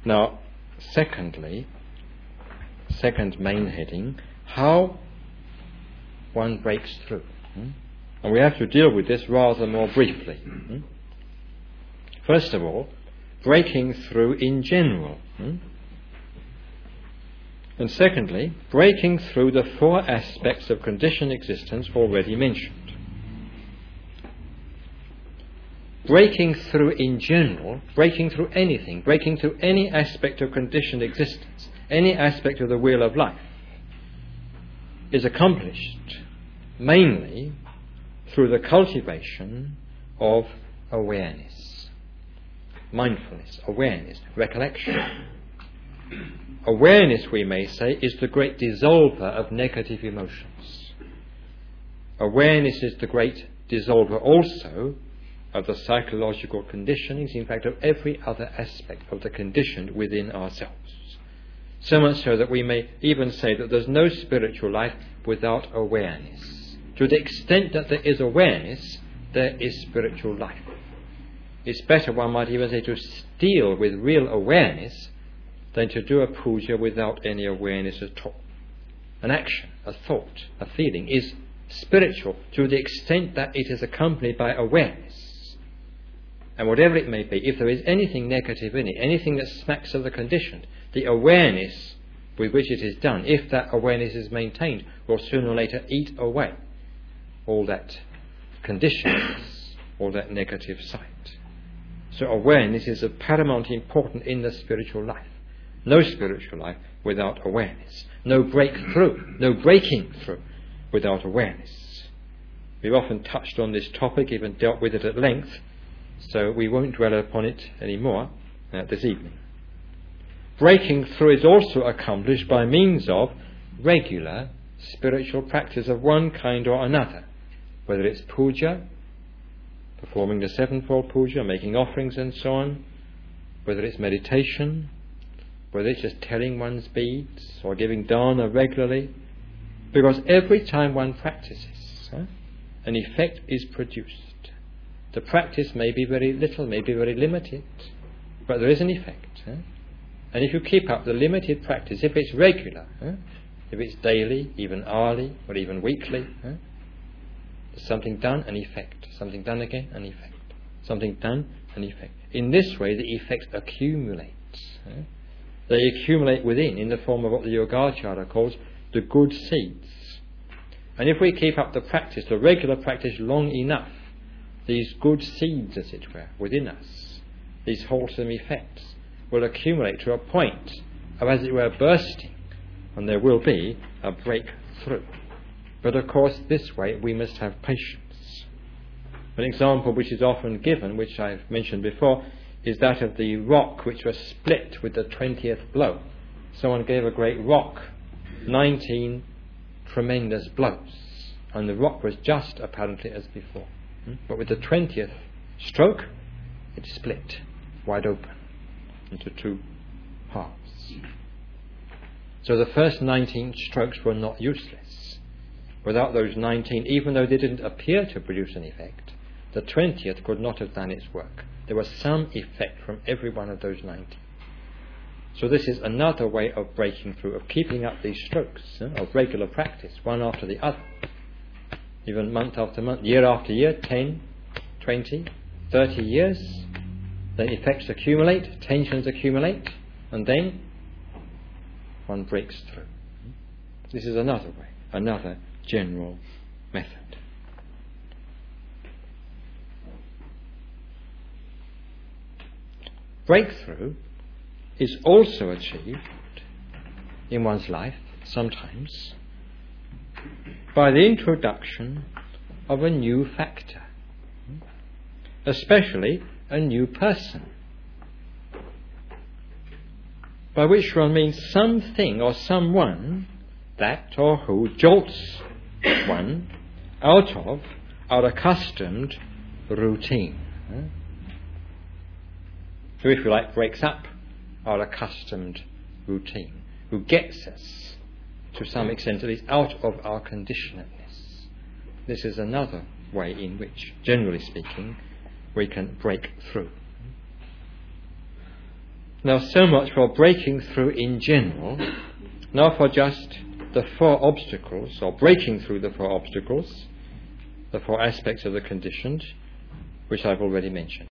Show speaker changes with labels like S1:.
S1: Now, secondly, second main heading, how one breaks through. And we have to deal with this rather more briefly. First of all, breaking through in general. And secondly, breaking through the four aspects of conditioned existence already mentioned. Breaking through in general, breaking through anything, breaking through any aspect of conditioned existence, any aspect of the wheel of life, is accomplished mainly through the cultivation of awareness, mindfulness, awareness, recollection. Awareness, we may say, is the great dissolver of negative emotions. Awareness is the great dissolver also of the psychological conditionings, in fact of every other aspect of the conditioned within ourselves. So much so that we may even say that there's no spiritual life without awareness. To the extent that there is awareness, there is spiritual life. It's better, one might even say, to deal with real awareness than to do a puja without any awareness at all. An action, a thought, a feeling is spiritual to the extent that it is accompanied by awareness. And whatever it may be, if there is anything negative in it, anything that smacks of the conditioned, the awareness with which it is done, if that awareness is maintained, will sooner or later eat away all that conditions, all that negative side. So awareness is of paramount importance in the spiritual life. No spiritual life without awareness. No breakthrough, no breaking through without awareness. We've often touched on this topic, even dealt with it at length, so we won't dwell upon it any more this evening. Breaking through is also accomplished by means of regular spiritual practice of one kind or another, whether it's puja, performing the sevenfold puja, making offerings and so on, whether it's meditation, whether it's just telling one's beads or giving dana regularly, because every time one practices, an effect is produced. The practice may be very little, may be very limited, but there is an effect. And if you keep up the limited practice, if it's regular, if it's daily, even hourly, or even weekly, something done, an effect. Something done again, an effect. Something done, an effect. In this way, the effects accumulate. They accumulate within in the form of what the Yogacara calls the good seeds. And if we keep up the practice, the regular practice, long enough, these good seeds, as it were, within us, these wholesome effects, will accumulate to a point of, as it were, bursting, and there will be a breakthrough. But of course, this way we must have patience. An example which is often given, which I've mentioned before, is that of the rock which was split with the 20th blow. Someone gave a great rock 19 tremendous blows, and the rock was just apparently as before. But with the 20th stroke, it split wide open into two halves. So the first 19 strokes were not useless. Without those 19, even though they didn't appear to produce an effect, the 20th could not have done its work. There was some effect from every one of those 19. So this is another way of breaking through, of keeping up these strokes of regular practice, one after the other. Even month after month, year after year, 10, 20, 30 years, the effects accumulate, tensions accumulate, and then one breaks through. This is another way, another general method. Breakthrough is also achieved in one's life, sometimes, by the introduction of a new factor, especially a new person, by which one means something or someone that or who jolts one out of our accustomed routine. Who, if you like, breaks up our accustomed routine, who gets us, to some extent at least, out of our conditionedness. This is another way in which, generally speaking, we can break through. Now, so much for breaking through in general. Now for just the four obstacles, or breaking through the four obstacles, the four aspects of the conditioned, which I've already mentioned.